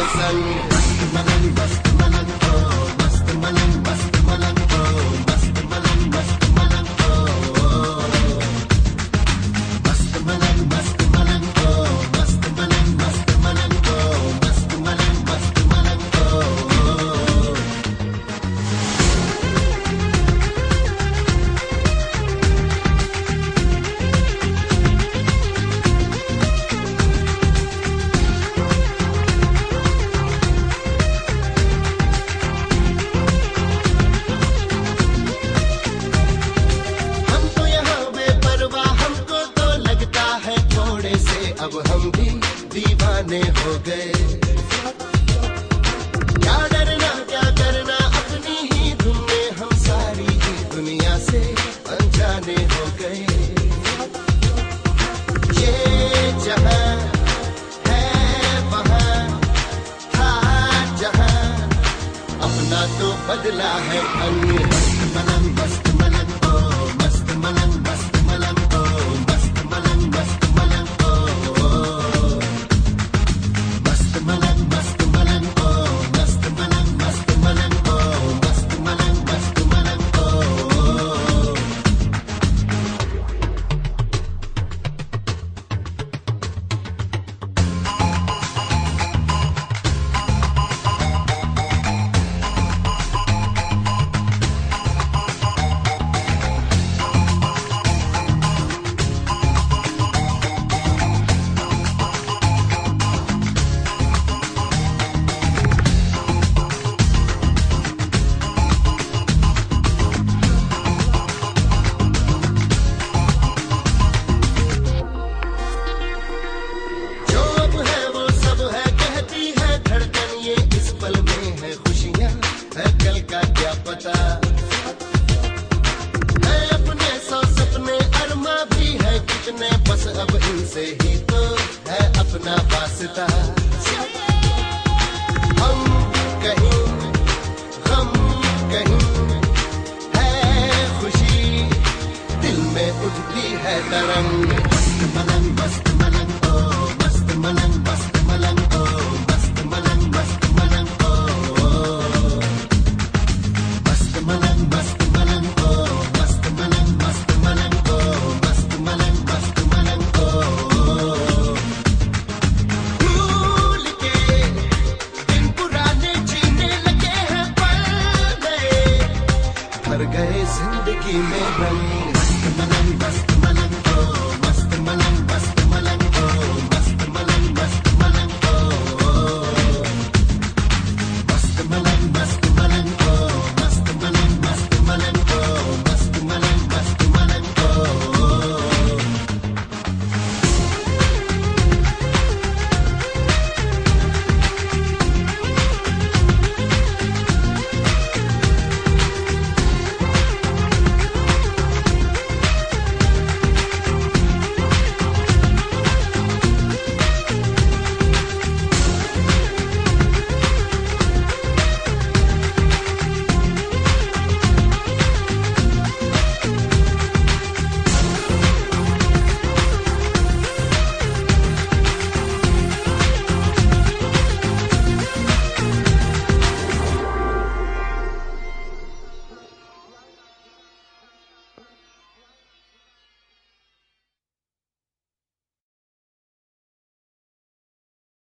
संग। मस्त मलंग ओ, मस्त मलंग, मस्त मलंग ओ, मस्त मलंग, मस्त मलंग ओ, मस्त मलंग, मस्त मलंग ओ, मस्त मलंग, मस्त मलंग ओ, मस्त मलंग, मस्त मलंग ओ। अब हम भी दीवाने हो गए, क्या डरना क्या करना, अपनी ही धुन में हम सारी ही दुनिया से अनजाने हो गए। ये जहां है वहां था जहां, अपना तो बदला है अन्य। मस्त मलंग ओ, मस्त मलंग, मस्त मलंग ओ, मस्त मलंग, मस्त मलंग ओ, मस्त मलंग, मस्त मलंग ओ, मस्त मलंग, मस्त मलंग ओ, मस्त मलंग, मस्त मलंग ओ। अपने सौ सपने अरमा भी है कितने, बस अब इनसे ही तो है अपना वास्ता। हम कहीं गम कहीं है खुशी, दिल में उठती है तरंग। मस्त मलंग ओ, मस्त मलंग, मस्त मलंग ओ, मस्त मलंग, मस्त मलंग ओ, मस्त मलंग, मस्त मलंग ओ, मस्त मलंग, मस्त मलंग ओ, मस्त मलंग, मस्त मलंग ओ। भूल के दिन पुराने जीने लगे हैं पल नए, भर गए जिंदगी में रंग। मस्त मलंग, मस्त